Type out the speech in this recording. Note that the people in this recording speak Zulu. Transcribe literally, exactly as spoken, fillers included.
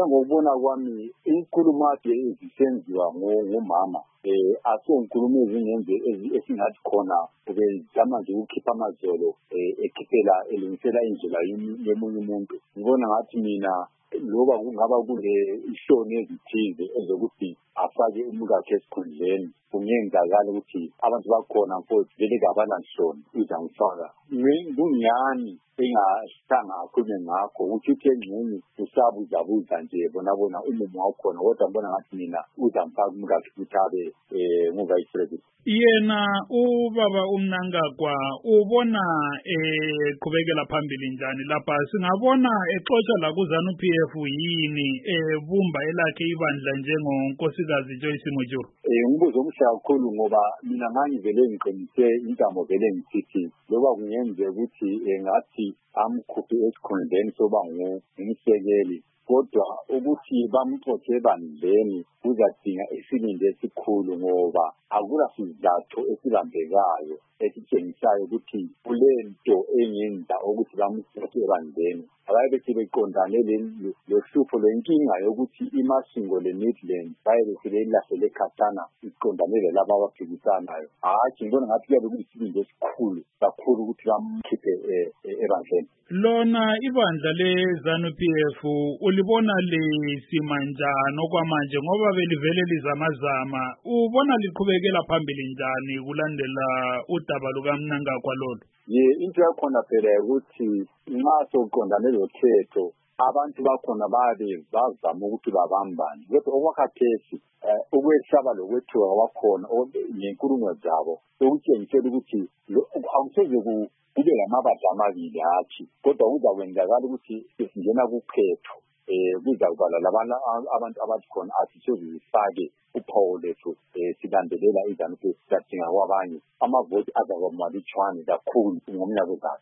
ngokubona kwami inkulumo ade ezisenziwa ngomama eh asonkulumo ezingenze esingathi khona ubezama nje ukukhipha amazolo ekhiphela elungisela indlela yomunye umuntu. Ngibona ngathi mina loba kungaba kule ishoni ezithize ezokuthi afake umuntu wakhe esikhundleni kungenzakala ukuthi abantu bakhona mfowethu vele kabalanhloni uzangifaka ngingani engasanga akhulume ngakho ukuthi engxenye usabuzabuza nje bona bona umumo wakhona kodwa ngibona ngathi mina uzamfaka umuntu wakhe ukuthi abe nguvice president. Yena ubaba uMnangagwa ubona eqhubekela phambili njani lapha singabona exoxa la ku ZANU P F yini ebumba elakhe ibandla njengonkosikazi Joyce Mujuru? Eh umbuzo omhle kakhulu ngoba mina ngangivele ngiqinise intamo vele ngisithi loba kungenze ukuthi ngathi amkhuphe esikhundleni soba ngumsekeli kodwa ukuthi bamxoxe ebandleni kuzadinga isilinde esikhulu ngoba akula sizathu esibambekayo esitshengisayo ukuthi kulento engenza ukuthi bamxoxe ebandleni. Abaye bethi beqondane lohlupho lwenkinga yokuthi imasingo le-Midland baye bethi beyilahlele ekhatana iqondane lelaba abaphikisanayo. Hayi ngibona ngathi kuyabe kuyisibindi esikhulu kakhulu ukuthi bamkhiphe ebandleni. Lona ibandla le-ZANU P F ulibona lisima njani okwamanje ngoba belivele lizamazama ubona liqhubekela phambili njani kulandela udaba lukaMnangagwa lolu? Ye into yakhona phela ukuthi nxa soqondane lokhetho abantu bakhona babe bazama ukuthi babambane kodwa okwakhathesi ukwesaba lokwethuka kwakhona ngenkulumo zabo sokutshengisela ukuthi awuseze kube lamabandla amabili hathi kodwa kuzakwenzakala ukuthi singena kukhetho eh kuzakubala labana abantu abathi khona athi sezifake uphawu lethu silandelela iZANU P F sidinga kwabanye amavoti azakuba malutshwane kakhulu ngomnyaka ozayo.